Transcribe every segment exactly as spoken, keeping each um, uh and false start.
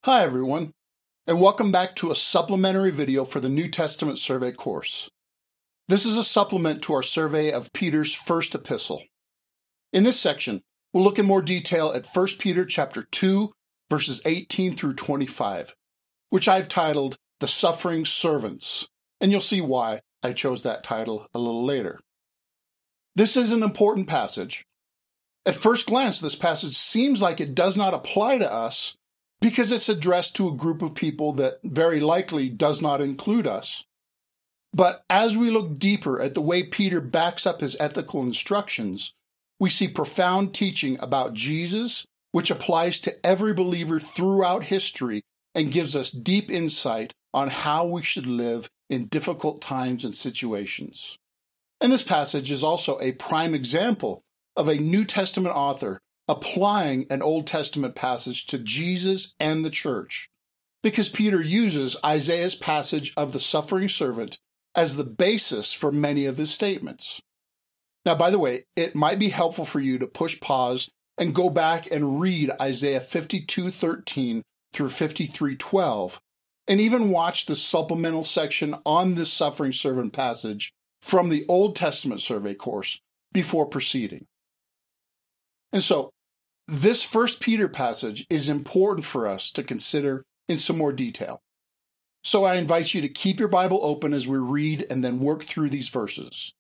Hi everyone, and welcome back to a supplementary video for the New Testament Survey course. This is a supplement to our survey of Peter's first epistle. In this section, we'll look in more detail at First Peter chapter two, verses eighteen through twenty-five, which I've titled The Suffering Servants, and you'll see why I chose that title a little later. This is an important passage. At first glance, this passage seems like it does not apply to us because it's addressed to a group of people that very likely does not include us. But as we look deeper at the way Peter backs up his ethical instructions, we see profound teaching about Jesus, which applies to every believer throughout history and gives us deep insight on how we should live in difficult times and situations. And this passage is also a prime example of a New Testament author applying an Old Testament passage to Jesus and the church, because Peter uses Isaiah's passage of the suffering servant as the basis for many of his statements. Now, by the way, it might be helpful for you to push pause and go back and read Isaiah fifty-two thirteen through fifty-three twelve, and even watch the supplemental section on this suffering servant passage from the Old Testament survey course before proceeding. And so, this First Peter passage is important for us to consider in some more detail. So I invite you to keep your Bible open as we read and then work through these verses.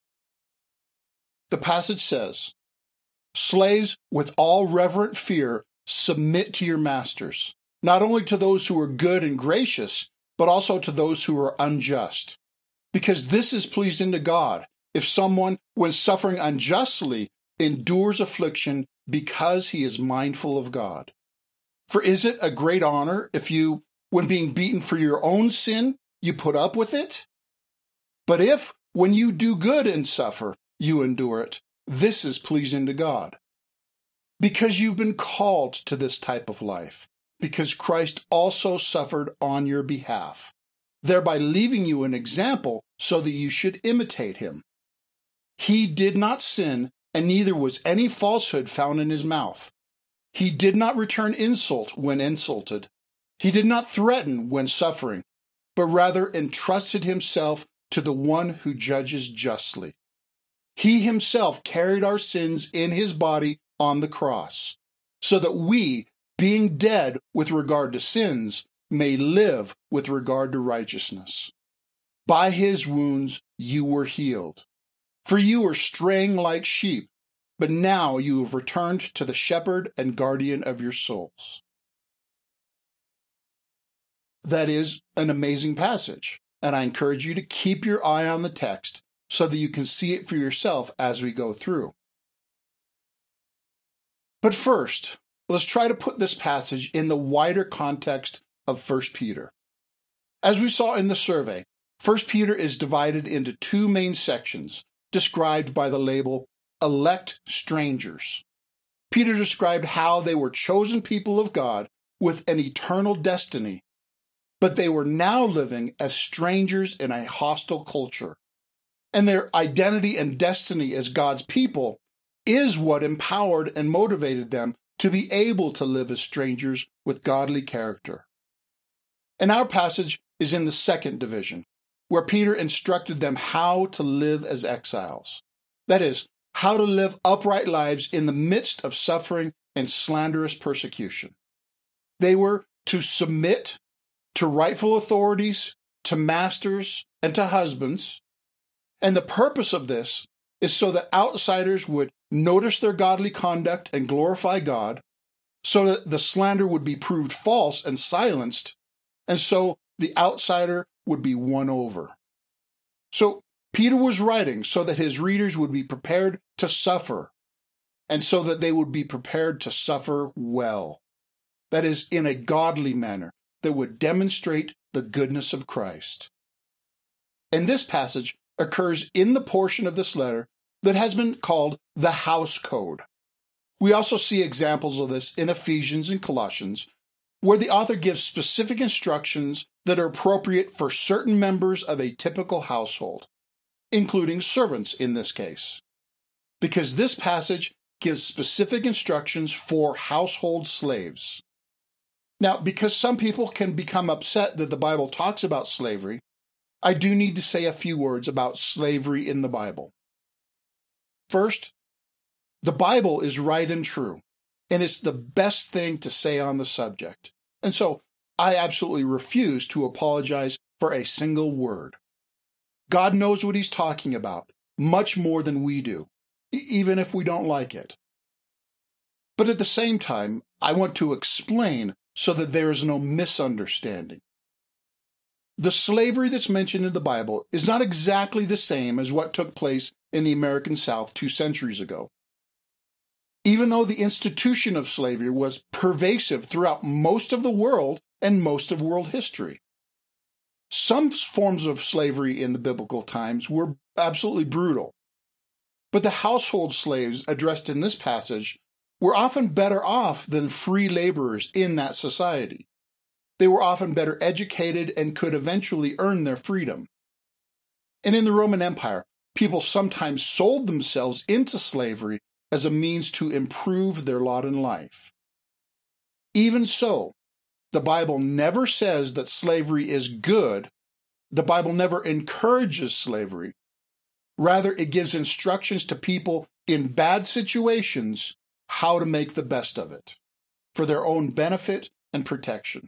The passage says, "Slaves, with all reverent fear, submit to your masters, not only to those who are good and gracious, but also to those who are unjust. Because this is pleasing to God, if someone, when suffering unjustly, endures affliction because he is mindful of God. For is it a great honor if you, when being beaten for your own sin, you put up with it? But if, when you do good and suffer, you endure it, this is pleasing to God. Because you've been called to this type of life, because Christ also suffered on your behalf, thereby leaving you an example so that you should imitate him. He did not sin, and neither was any falsehood found in his mouth. He did not return insult when insulted. He did not threaten when suffering, but rather entrusted himself to the one who judges justly. He himself carried our sins in his body on the cross, so that we, being dead with regard to sins, may live with regard to righteousness. By his wounds you were healed. For you were straying like sheep, but now you have returned to the shepherd and guardian of your souls." That is an amazing passage, and I encourage you to keep your eye on the text so that you can see it for yourself as we go through. But first, let's try to put this passage in the wider context of First Peter. As we saw in the survey, First Peter is divided into two main sections, described by the label elect strangers. Peter described how they were chosen people of God with an eternal destiny, but they were now living as strangers in a hostile culture. And their identity and destiny as God's people is what empowered and motivated them to be able to live as strangers with godly character. And our passage is in the second division, where Peter instructed them how to live as exiles. That is, how to live upright lives in the midst of suffering and slanderous persecution. They were to submit to rightful authorities, to masters, and to husbands. And the purpose of this is so that outsiders would notice their godly conduct and glorify God, so that the slander would be proved false and silenced, and so the outsider would be won over. So Peter was writing so that his readers would be prepared to suffer, and so that they would be prepared to suffer well. That is, in a godly manner that would demonstrate the goodness of Christ. And this passage occurs in the portion of this letter that has been called the house code. We also see examples of this in Ephesians and Colossians, where the author gives specific instructions that are appropriate for certain members of a typical household, including servants in this case, because this passage gives specific instructions for household slaves. Now, because some people can become upset that the Bible talks about slavery, I do need to say a few words about slavery in the Bible. First, the Bible is right and true, and it's the best thing to say on the subject. And so I absolutely refuse to apologize for a single word. God knows what he's talking about, much more than we do, even if we don't like it. But at the same time, I want to explain so that there is no misunderstanding. The slavery that's mentioned in the Bible is not exactly the same as what took place in the American South two centuries ago. Even though the institution of slavery was pervasive throughout most of the world and most of world history. Some forms of slavery in the biblical times were absolutely brutal. But the household slaves addressed in this passage were often better off than free laborers in that society. They were often better educated and could eventually earn their freedom. And in the Roman Empire, people sometimes sold themselves into slavery as a means to improve their lot in life. Even so, the Bible never says that slavery is good. The Bible never encourages slavery. Rather, it gives instructions to people in bad situations how to make the best of it for their own benefit and protection.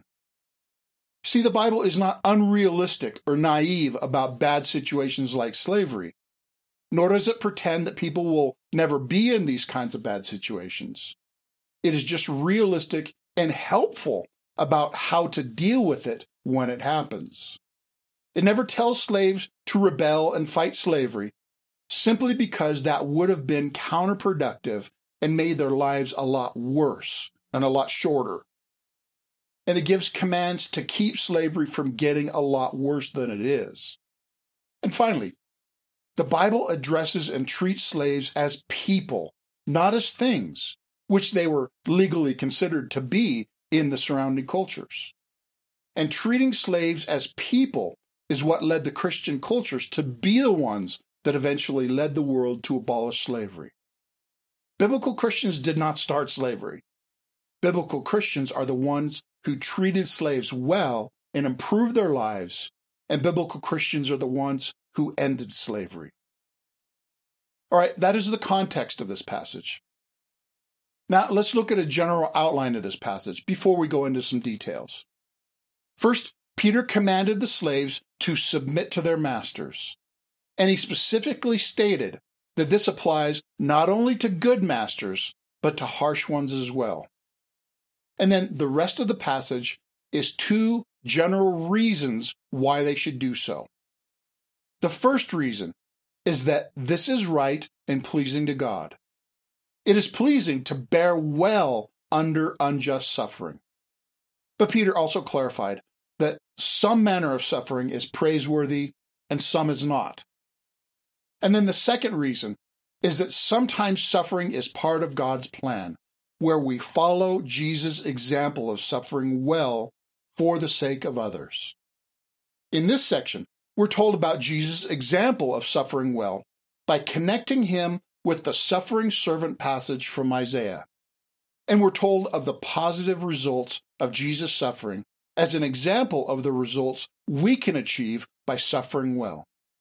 See, the Bible is not unrealistic or naive about bad situations like slavery, nor does it pretend that people will never be in these kinds of bad situations. It is just realistic and helpful about how to deal with it when it happens. It never tells slaves to rebel and fight slavery, simply because that would have been counterproductive and made their lives a lot worse and a lot shorter. And it gives commands to keep slavery from getting a lot worse than it is. And finally, the Bible addresses and treats slaves as people, not as things, which they were legally considered to be in the surrounding cultures. And treating slaves as people is what led the Christian cultures to be the ones that eventually led the world to abolish slavery. Biblical Christians did not start slavery. Biblical Christians are the ones who treated slaves well and improved their lives, and biblical Christians are the ones who ended slavery. All right, that is the context of this passage. Now, let's look at a general outline of this passage before we go into some details. First, Peter commanded the slaves to submit to their masters, and he specifically stated that this applies not only to good masters, but to harsh ones as well. And then the rest of the passage is two general reasons why they should do so. The first reason is that this is right and pleasing to God. It is pleasing to bear well under unjust suffering. But Peter also clarified that some manner of suffering is praiseworthy and some is not. And then the second reason is that sometimes suffering is part of God's plan, where we follow Jesus' example of suffering well for the sake of others. In this section, we're told about Jesus' example of suffering well by connecting him with the suffering servant passage from Isaiah. And we're told of the positive results of Jesus' suffering as an example of the results we can achieve by suffering well.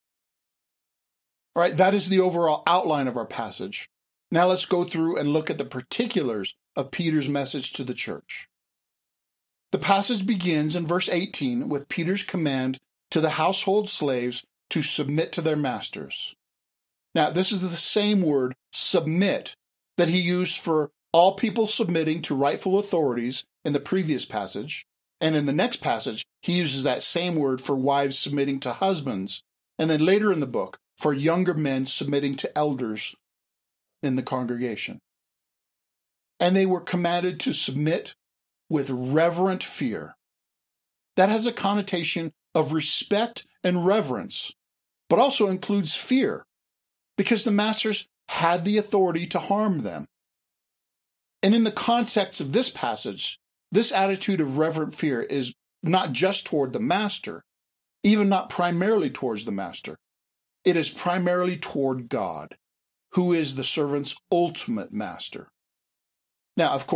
All right, that is the overall outline of our passage. Now let's go through and look at the particulars of Peter's message to the church. The passage begins in verse eighteen with Peter's command to the household slaves to submit to their masters. Now, this is the same word, submit, that he used for all people submitting to rightful authorities in the previous passage. And in the next passage, he uses that same word for wives submitting to husbands. And then later in the book, for younger men submitting to elders in the congregation. And they were commanded to submit with reverent fear. That has a connotation of respect and reverence, but also includes fear, because the masters had the authority to harm them. And in the context of this passage, this attitude of reverent fear is not just toward the master, even not primarily towards the master. It is primarily toward God, who is the servant's ultimate master. Now, of course,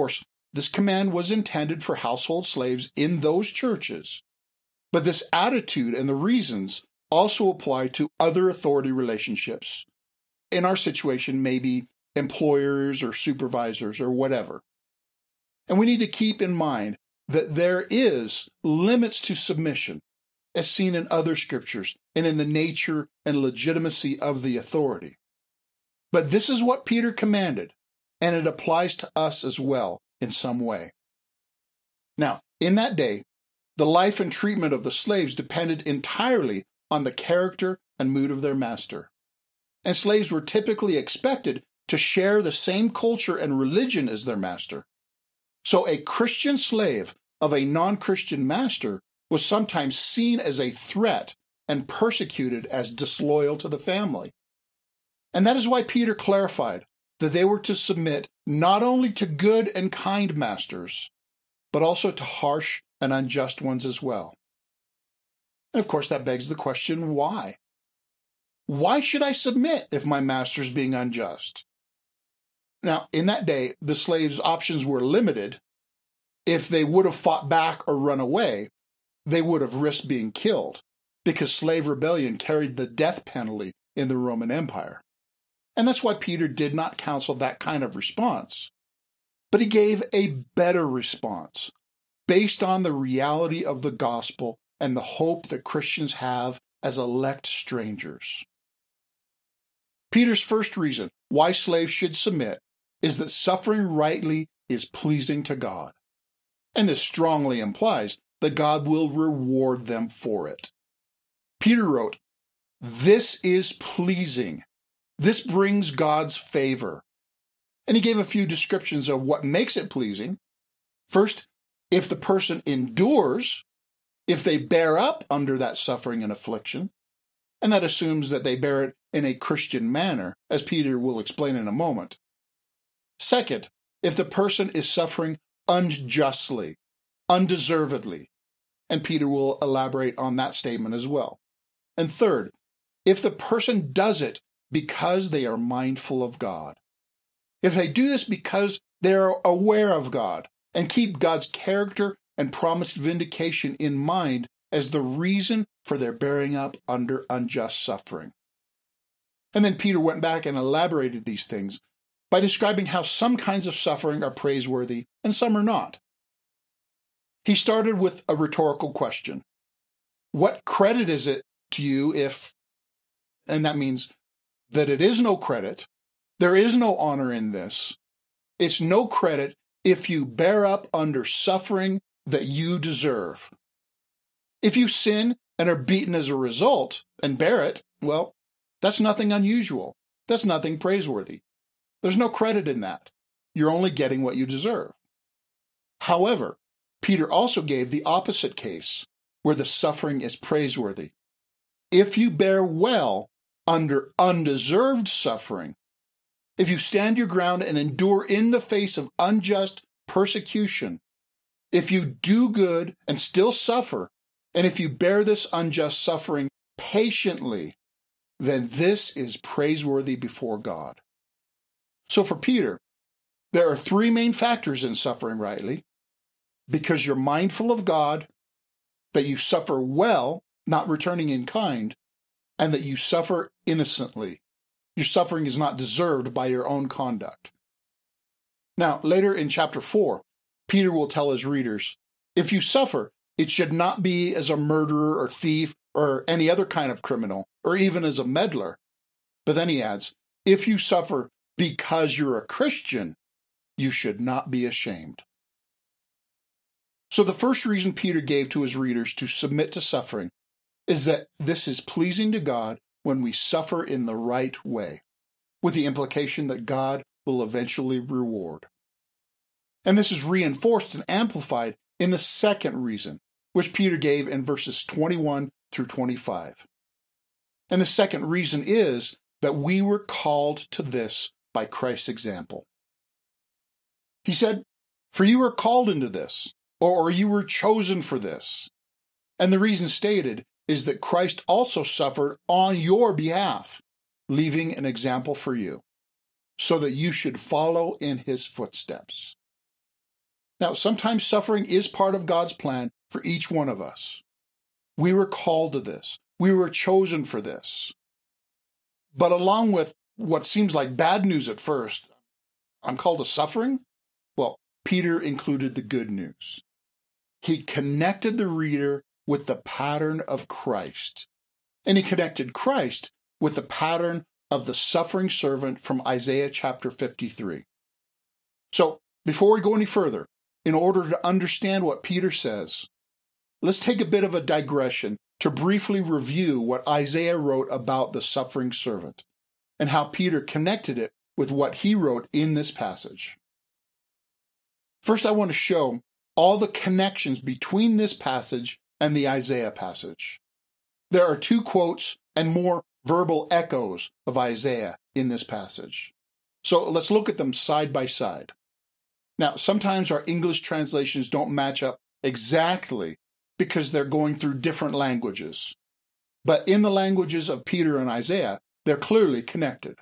this command was intended for household slaves in those churches, but this attitude and the reasons also apply to other authority relationships. In our situation, maybe employers or supervisors or whatever. And we need to keep in mind that there is limits to submission, as seen in other scriptures and in the nature and legitimacy of the authority. But this is what Peter commanded, and it applies to us as well in some way. Now, in that day, the life and treatment of the slaves depended entirely on the character and mood of their master. And slaves were typically expected to share the same culture and religion as their master. So a Christian slave of a non-Christian master was sometimes seen as a threat and persecuted as disloyal to the family. And that is why Peter clarified that they were to submit not only to good and kind masters, but also to harsh and unjust ones as well. And of course, that begs the question, why? Why should I submit if my master is being unjust? Now, in that day, the slaves' options were limited. If they would have fought back or run away, they would have risked being killed, because slave rebellion carried the death penalty in the Roman Empire. And that's why Peter did not counsel that kind of response. But he gave a better response, based on the reality of the gospel and the hope that Christians have as elect strangers. Peter's first reason why slaves should submit is that suffering rightly is pleasing to God. And this strongly implies that God will reward them for it. Peter wrote, "This is pleasing. This brings God's favor." And he gave a few descriptions of what makes it pleasing. First, if the person endures, if they bear up under that suffering and affliction, and that assumes that they bear it in a Christian manner, as Peter will explain in a moment. Second, if the person is suffering unjustly, undeservedly, and Peter will elaborate on that statement as well. And third, if the person does it because they are mindful of God. If they do this because they are aware of God and keep God's character and promised vindication in mind as the reason for their bearing up under unjust suffering. And then Peter went back and elaborated these things by describing how some kinds of suffering are praiseworthy and some are not. He started with a rhetorical question. What credit is it to you if, and that means that it is no credit, there is no honor in this. It's no credit if you bear up under suffering that you deserve. If you sin and are beaten as a result and bear it, well, that's nothing unusual. That's nothing praiseworthy. There's no credit in that. You're only getting what you deserve. However, Peter also gave the opposite case, where the suffering is praiseworthy. If you bear well under undeserved suffering, if you stand your ground and endure in the face of unjust persecution, if you do good and still suffer, and if you bear this unjust suffering patiently, then this is praiseworthy before God. So for Peter, there are three main factors in suffering rightly: because you're mindful of God, that you suffer well, not returning in kind, and that you suffer innocently. Your suffering is not deserved by your own conduct. Now, later in chapter four, Peter will tell his readers, if you suffer, it should not be as a murderer or thief or any other kind of criminal, or even as a meddler. But then he adds, if you suffer because you're a Christian, you should not be ashamed. So the first reason Peter gave to his readers to submit to suffering is that this is pleasing to God when we suffer in the right way, with the implication that God will eventually reward. And this is reinforced and amplified in the second reason, which Peter gave in verses twenty-one through twenty-five. And the second reason is that we were called to this by Christ's example. He said, for you are called into this, or you were chosen for this. And the reason stated is that Christ also suffered on your behalf, leaving an example for you, so that you should follow in his footsteps. Now, sometimes suffering is part of God's plan for each one of us. We were called to this. We were chosen for this. But along with what seems like bad news at first, I'm called to suffering? Well, Peter included the good news. He connected the reader with the pattern of Christ. And he connected Christ with the pattern of the suffering servant from Isaiah chapter fifty-three. So, before we go any further, in order to understand what Peter says, let's take a bit of a digression to briefly review what Isaiah wrote about the suffering servant and how Peter connected it with what he wrote in this passage. First, I want to show all the connections between this passage and the Isaiah passage. There are two quotes and more verbal echoes of Isaiah in this passage. So let's look at them side by side. Now, sometimes our English translations don't match up exactly because they're going through different languages. But in the languages of Peter and Isaiah, they're clearly connected.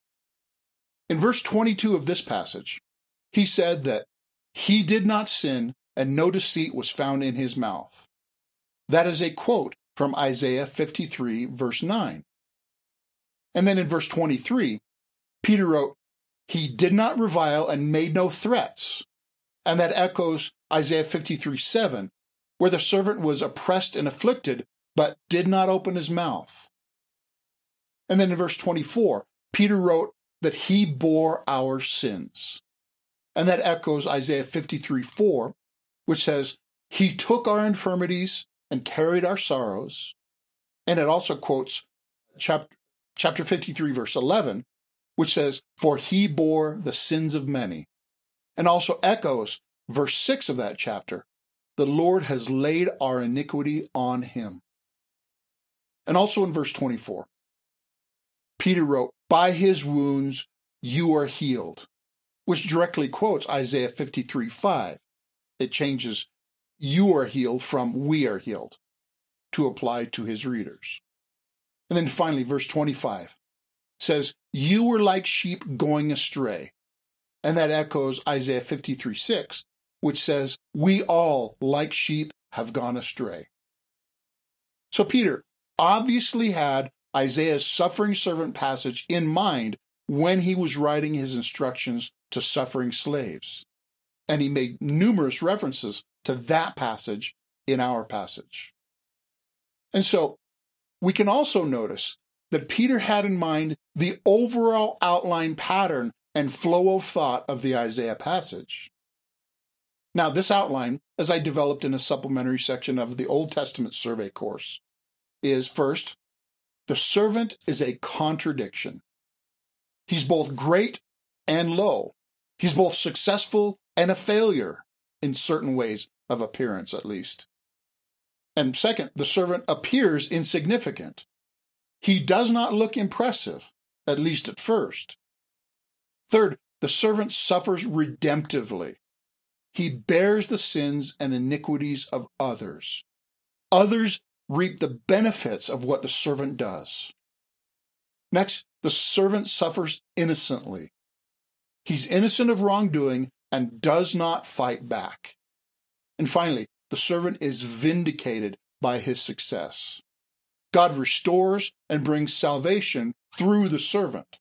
In verse twenty-two of this passage, he said that he did not sin and no deceit was found in his mouth. That is a quote from Isaiah fifty-three, verse nine. And then in verse twenty-three, Peter wrote, he did not revile and made no threats. And that echoes Isaiah fifty-three, seven, where the servant was oppressed and afflicted, but did not open his mouth. And then in verse twenty-four, Peter wrote that he bore our sins. And that echoes Isaiah fifty-three, four, which says, he took our infirmities and carried our sorrows. And it also quotes chapter, chapter fifty-three, verse eleven, which says, for he bore the sins of many. And also echoes verse six of that chapter, the Lord has laid our iniquity on him. And also in verse twenty-four, Peter wrote, by his wounds you are healed, which directly quotes Isaiah fifty-three, five. It changes you are healed from we are healed to apply to his readers. And then finally, verse twenty-five says, you were like sheep going astray. And that echoes Isaiah fifty-three, six, which says, we all, like sheep, have gone astray. So Peter obviously had Isaiah's suffering servant passage in mind when he was writing his instructions to suffering slaves. And he made numerous references to that passage in our passage. And so we can also notice that Peter had in mind the overall outline pattern and flow of thought of the Isaiah passage. Now, this outline, as I developed in a supplementary section of the Old Testament survey course, is first, the servant is a contradiction. He's both great and low. He's both successful and a failure, in certain ways of appearance at least. And second, the servant appears insignificant. He does not look impressive, at least at first. Third, the servant suffers redemptively. He bears the sins and iniquities of others. Others reap the benefits of what the servant does. Next, the servant suffers innocently. He's innocent of wrongdoing and does not fight back. And finally, the servant is vindicated by his success. God restores and brings salvation through the servant.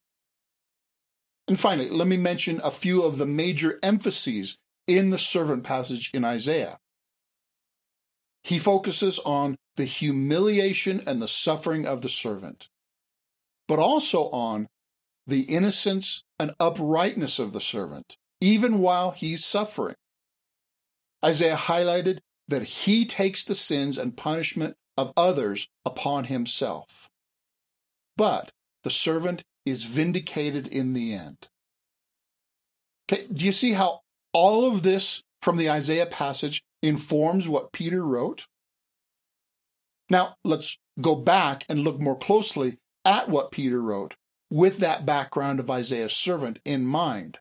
And finally, let me mention a few of the major emphases in the servant passage in Isaiah. He focuses on the humiliation and the suffering of the servant, but also on the innocence and uprightness of the servant, even while he's suffering. Isaiah highlighted that he takes the sins and punishment of others upon himself. But the servant is vindicated in the end. Okay, do you see how all of this from the Isaiah passage informs what Peter wrote? Now, let's go back and look more closely at what Peter wrote with that background of Isaiah's servant in mind.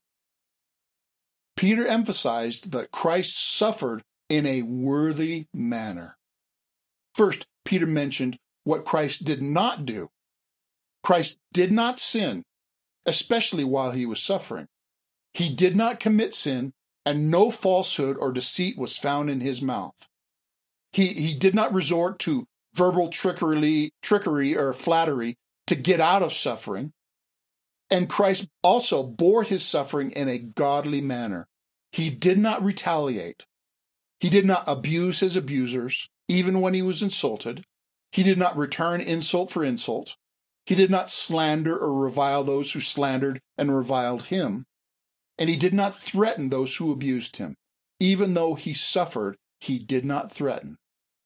Peter emphasized that Christ suffered in a worthy manner. First, Peter mentioned what Christ did not do. Christ did not sin, especially while he was suffering. He did not commit sin, and no falsehood or deceit was found in his mouth. He, he did not resort to verbal trickery, trickery or flattery to get out of suffering. And Christ also bore his suffering in a godly manner. He did not retaliate. He did not abuse his abusers, even when he was insulted. He did not return insult for insult. He did not slander or revile those who slandered and reviled him. And he did not threaten those who abused him. Even though he suffered, he did not threaten.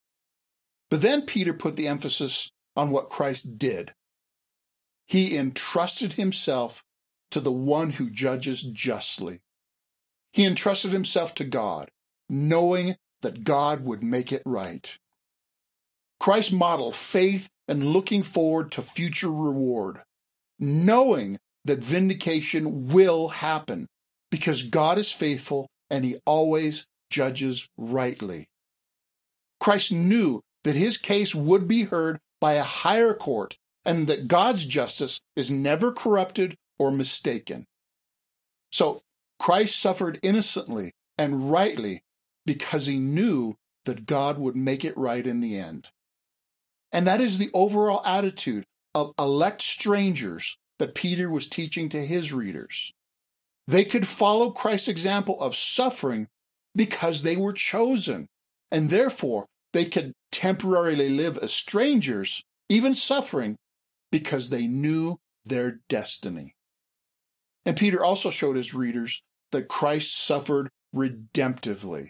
But then Peter put the emphasis on what Christ did. He entrusted himself to the one who judges justly. He entrusted himself to God, knowing that God would make it right. Christ modeled faith and looking forward to future reward, knowing that vindication will happen because God is faithful and he always judges rightly. Christ knew that his case would be heard by a higher court and that God's justice is never corrupted or mistaken. So Christ suffered innocently and rightly because he knew that God would make it right in the end. And that is the overall attitude of elect strangers that Peter was teaching to his readers. They could follow Christ's example of suffering because they were chosen, and therefore they could temporarily live as strangers, even suffering, because they knew their destiny. And Peter also showed his readers that Christ suffered redemptively.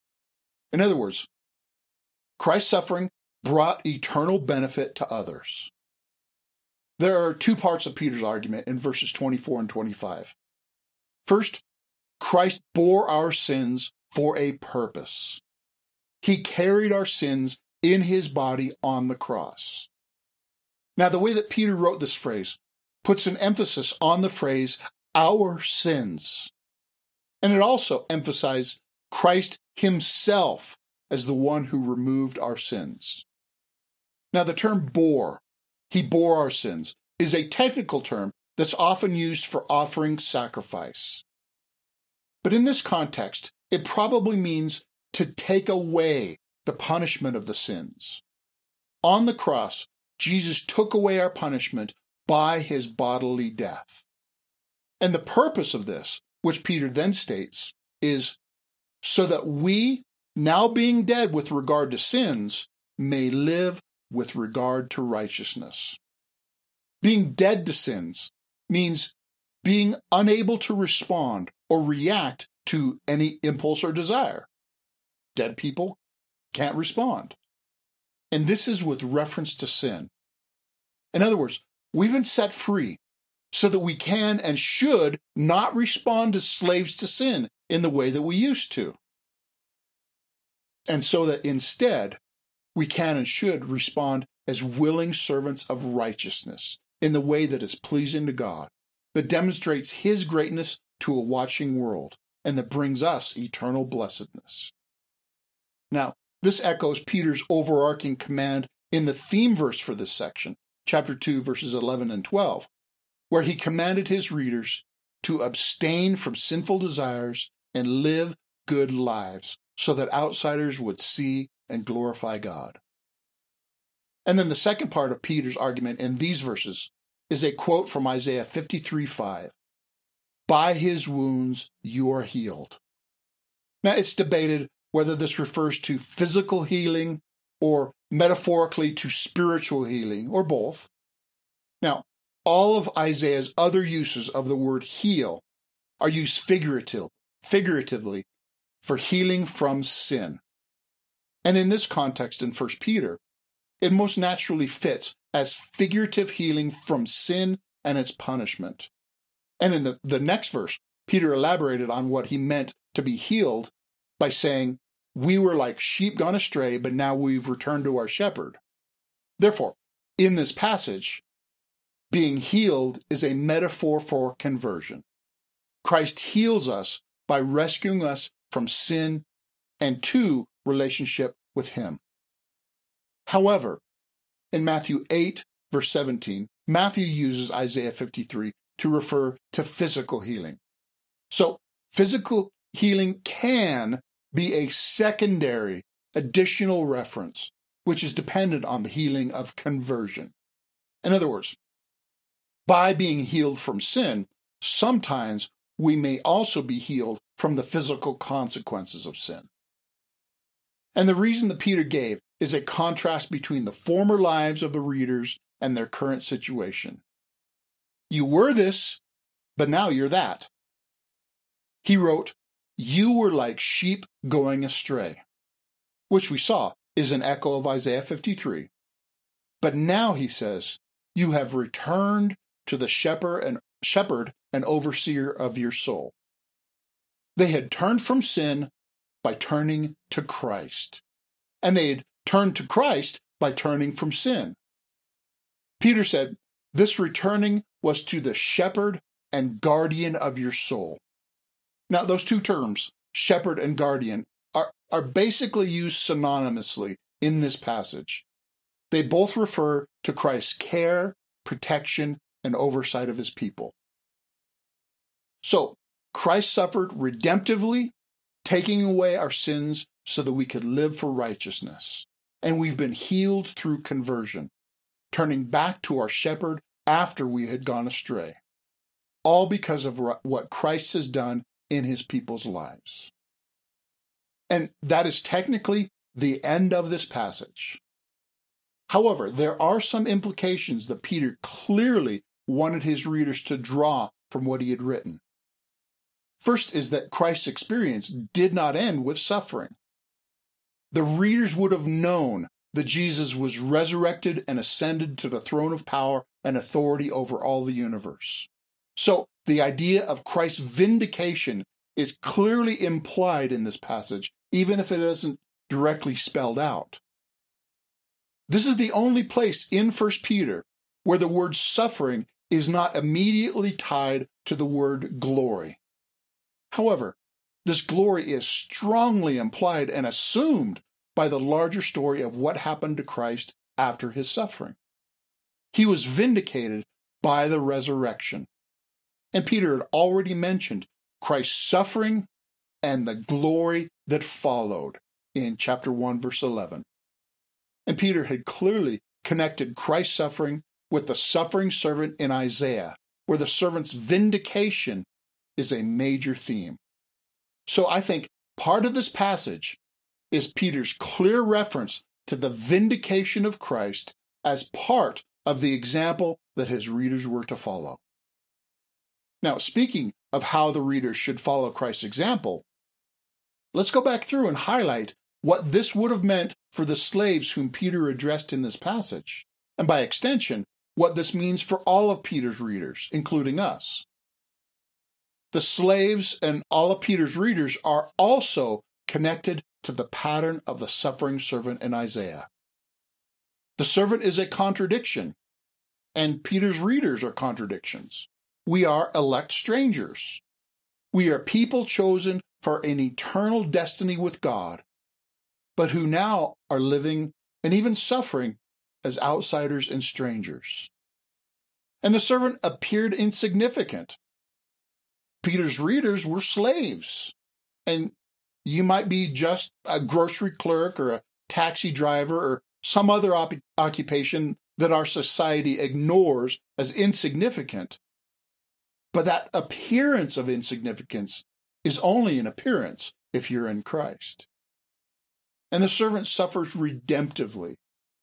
In other words, Christ's suffering brought eternal benefit to others. There are two parts of Peter's argument in verses twenty-four and twenty-five. First, Christ bore our sins for a purpose. He carried our sins in his body on the cross. Now, the way that Peter wrote this phrase puts an emphasis on the phrase, our sins. And it also emphasized Christ himself as the one who removed our sins. Now, the term bore, he bore our sins, is a technical term that's often used for offering sacrifice. But in this context, it probably means to take away the punishment of the sins. On the cross, Jesus took away our punishment by his bodily death. And the purpose of this, which Peter then states, is so that we, now being dead with regard to sins, may live with regard to righteousness. Being dead to sins means being unable to respond or react to any impulse or desire. Dead people can't respond. And this is with reference to sin. In other words, we've been set free so that we can and should not respond as slaves to sin in the way that we used to. And so that instead, we can and should respond as willing servants of righteousness in the way that is pleasing to God, that demonstrates his greatness to a watching world, and that brings us eternal blessedness. Now, this echoes Peter's overarching command in the theme verse for this section, chapter two, verses eleven and twelve, where he commanded his readers to abstain from sinful desires and live good lives so that outsiders would see and glorify God. And then the second part of Peter's argument in these verses is a quote from Isaiah fifty-three five. By his wounds you are healed. Now, it's debated whether this refers to physical healing or metaphorically to spiritual healing, or both. Now, all of Isaiah's other uses of the word heal are used figurative, figuratively for healing from sin. And in this context in First Peter, it most naturally fits as figurative healing from sin and its punishment. And in the, the next verse, Peter elaborated on what he meant to be healed by saying, we were like sheep gone astray, but now we've returned to our shepherd. Therefore, in this passage, being healed is a metaphor for conversion. Christ heals us by rescuing us from sin and to relationship with him. However, in Matthew eight, verse seventeen, Matthew uses Isaiah fifty-three to refer to physical healing. So, physical healing can be a secondary, additional reference, which is dependent on the healing of conversion. In other words, by being healed from sin, sometimes we may also be healed from the physical consequences of sin. And the reason that Peter gave is a contrast between the former lives of the readers and their current situation. You were this, but now you're that. He wrote, "You were like sheep going astray," which we saw is an echo of Isaiah fifty-three. But now, he says, you have returned to the shepherd and shepherd and overseer of your soul. They had turned from sin by turning to Christ, and they had turned to Christ by turning from sin. Peter said, this returning was to the shepherd and guardian of your soul. Now, those two terms, shepherd and guardian, are, are basically used synonymously in this passage. They both refer to Christ's care, protection, and oversight of his people. So, Christ suffered redemptively, taking away our sins so that we could live for righteousness. And we've been healed through conversion, turning back to our shepherd after we had gone astray. All because of what Christ has done in his people's lives. And that is technically the end of this passage. However, there are some implications that Peter clearly wanted his readers to draw from what he had written. First is that Christ's experience did not end with suffering. The readers would have known that Jesus was resurrected and ascended to the throne of power and authority over all the universe. So the idea of Christ's vindication is clearly implied in this passage, even if it isn't directly spelled out. This is the only place in First Peter where the word suffering is not immediately tied to the word glory. However, this glory is strongly implied and assumed by the larger story of what happened to Christ after his suffering. He was vindicated by the resurrection. And Peter had already mentioned Christ's suffering and the glory that followed in chapter one, verse eleven. And Peter had clearly connected Christ's suffering with the suffering servant in Isaiah, where the servant's vindication is a major theme. So I think part of this passage is Peter's clear reference to the vindication of Christ as part of the example that his readers were to follow. Now, speaking of how the readers should follow Christ's example, let's go back through and highlight what this would have meant for the slaves whom Peter addressed in this passage, and by extension, what this means for all of Peter's readers, including us. The slaves and all of Peter's readers are also connected to the pattern of the suffering servant in Isaiah. The servant is a contradiction, and Peter's readers are contradictions. We are elect strangers. We are people chosen for an eternal destiny with God, but who now are living and even suffering as outsiders and strangers. And the servant appeared insignificant. Peter's readers were slaves, and you might be just a grocery clerk or a taxi driver or some other op- occupation that our society ignores as insignificant. But that appearance of insignificance is only an appearance if you're in Christ. And the servant suffers redemptively.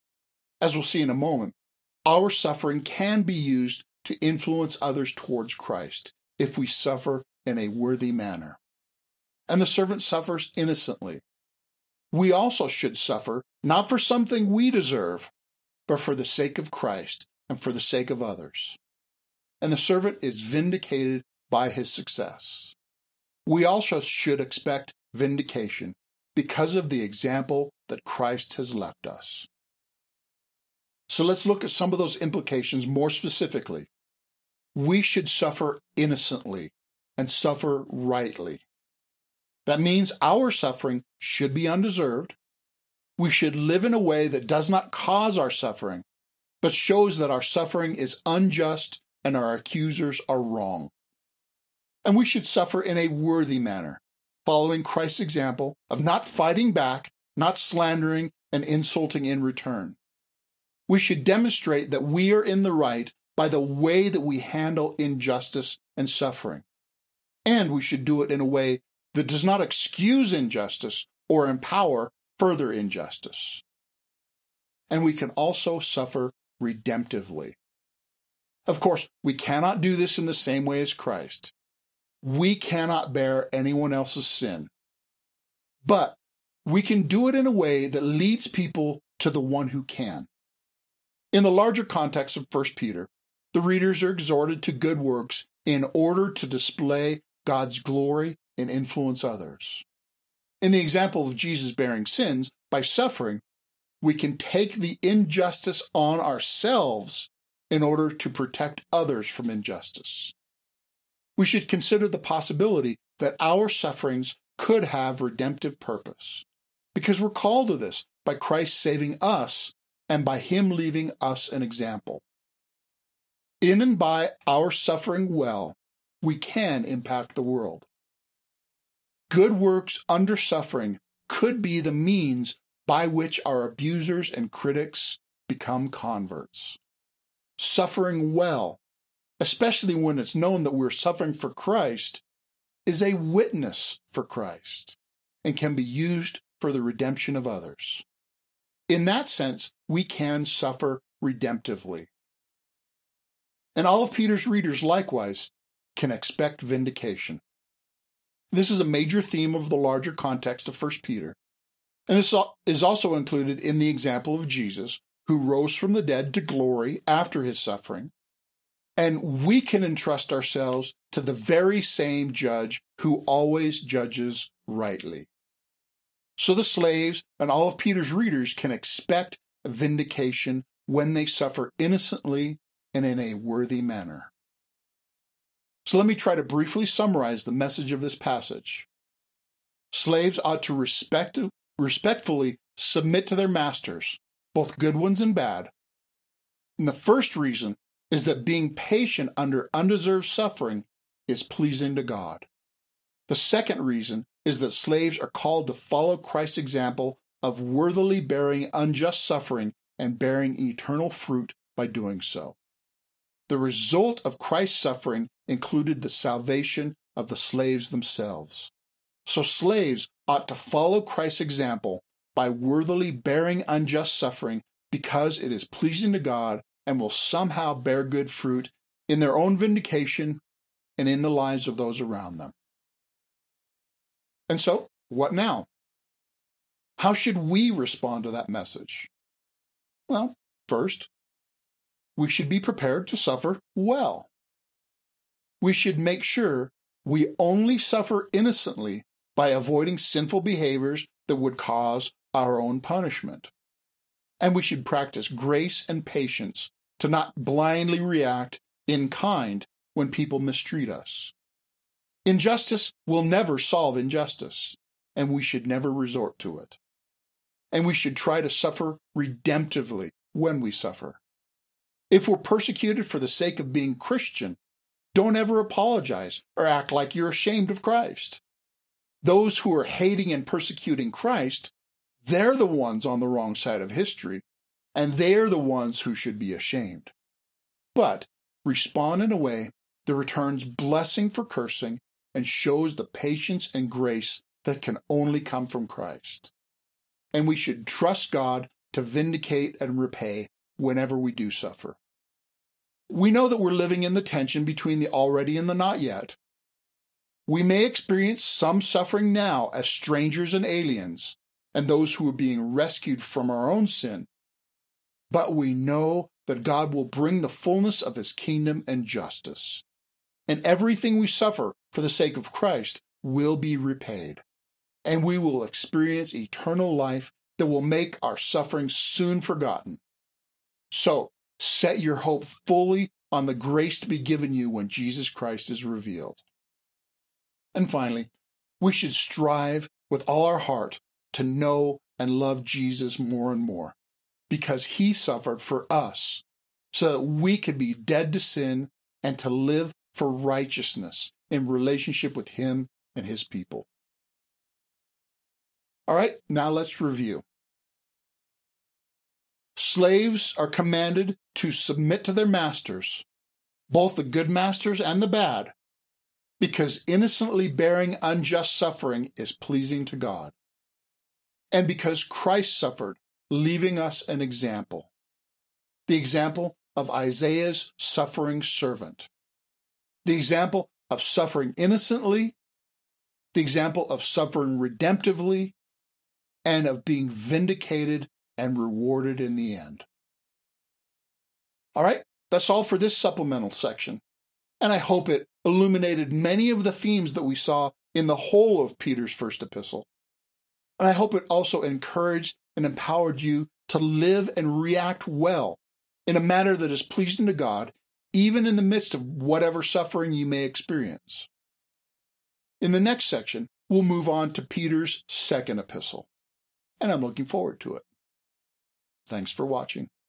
As we'll see in a moment, our suffering can be used to influence others towards Christ if we suffer in a worthy manner. And the servant suffers innocently. We also should suffer, not for something we deserve, but for the sake of Christ and for the sake of others. And the servant is vindicated by his success. We also should expect vindication because of the example that Christ has left us. So let's look at some of those implications more specifically. We should suffer innocently and suffer rightly. That means our suffering should be undeserved. We should live in a way that does not cause our suffering, but shows that our suffering is unjust and our accusers are wrong. And we should suffer in a worthy manner. following Christ's example of not fighting back, not slandering and insulting in return. We should demonstrate that we are in the right by the way that we handle injustice and suffering. And we should do it in a way that does not excuse injustice or empower further injustice. And we can also suffer redemptively. Of course, we cannot do this in the same way as Christ. We cannot bear anyone else's sin. But we can do it in a way that leads people to the one who can. In the larger context of First Peter, the readers are exhorted to good works in order to display God's glory and influence others. In the example of Jesus bearing sins by suffering, we can take the injustice on ourselves in order to protect others from injustice. We should consider the possibility that our sufferings could have redemptive purpose, because we're called to this by Christ saving us and by Him leaving us an example. In and by our suffering well, we can impact the world. Good works under suffering could be the means by which our abusers and critics become converts. Suffering well, especially when it's known that we're suffering for Christ, is a witness for Christ and can be used for the redemption of others. In that sense, we can suffer redemptively. And all of Peter's readers likewise can expect vindication. This is a major theme of the larger context of First Peter, and this is also included in the example of Jesus, who rose from the dead to glory after his suffering, and we can entrust ourselves to the very same judge who always judges rightly. So the slaves and all of Peter's readers can expect vindication when they suffer innocently and in a worthy manner. So let me try to briefly summarize the message of this passage. Slaves ought to respect, respectfully submit to their masters, both good ones and bad. And the first reason is that being patient under undeserved suffering is pleasing to God. The second reason is that slaves are called to follow Christ's example of worthily bearing unjust suffering and bearing eternal fruit by doing so. The result of Christ's suffering included the salvation of the slaves themselves. So slaves ought to follow Christ's example by worthily bearing unjust suffering because it is pleasing to God and will somehow bear good fruit in their own vindication and in the lives of those around them. And so, what now? How should we respond to that message? Well, first, we should be prepared to suffer well. We should make sure we only suffer innocently by avoiding sinful behaviors that would cause our own punishment. And we should practice grace and patience to not blindly react in kind when people mistreat us. Injustice will never solve injustice, and we should never resort to it. And we should try to suffer redemptively when we suffer. If we're persecuted for the sake of being Christian, don't ever apologize or act like you're ashamed of Christ. Those who are hating and persecuting Christ, they're the ones on the wrong side of history, and they're the ones who should be ashamed. But respond in a way that returns blessing for cursing and shows the patience and grace that can only come from Christ. And we should trust God to vindicate and repay whenever we do suffer. We know that we're living in the tension between the already and the not yet. We may experience some suffering now as strangers and aliens, and those who are being rescued from our own sin. But we know that God will bring the fullness of His kingdom and justice. And everything we suffer for the sake of Christ will be repaid. And we will experience eternal life that will make our suffering soon forgotten. So, set your hope fully on the grace to be given you when Jesus Christ is revealed. And finally, we should strive with all our heart to know and love Jesus more and more, because He suffered for us so that we could be dead to sin and to live for righteousness in relationship with Him and His people. All right, now let's review. Slaves are commanded to submit to their masters, both the good masters and the bad, because innocently bearing unjust suffering is pleasing to God, and because Christ suffered, leaving us an example, the example of Isaiah's suffering servant, the example of suffering innocently, the example of suffering redemptively, and of being vindicated and rewarded in the end. All right, that's all for this supplemental section, and I hope it illuminated many of the themes that we saw in the whole of Peter's first epistle. And I hope it also encouraged and empowered you to live and react well in a manner that is pleasing to God, even in the midst of whatever suffering you may experience. In the next section, we'll move on to Peter's second epistle, and I'm looking forward to it. Thanks for watching.